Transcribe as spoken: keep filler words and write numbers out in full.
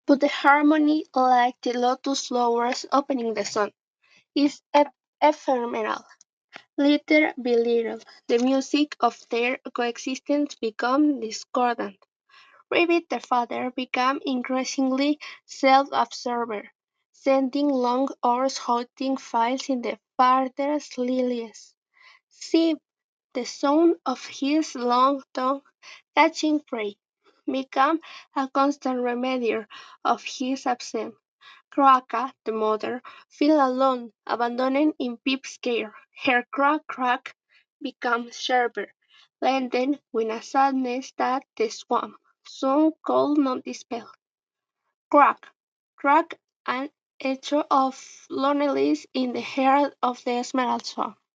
But the harmony, like the lotus flowers opening the sun, is ep- ephemeral. Little by little, the music of their coexistence became discordant. Rabbit the father became increasingly self-absorbed, spending long hours hunting files in the father's lilies. Zip, the sound of his long tongue catching prey, became a constant reminder of his absence. Croaca, the mother, felt alone, abandoned in Pip's care. Her crack crack became sharper, laden with a sadness that the swamp sun could not dispel. Crack, crack, an echo of loneliness in the heart of the Esmeralda swamp.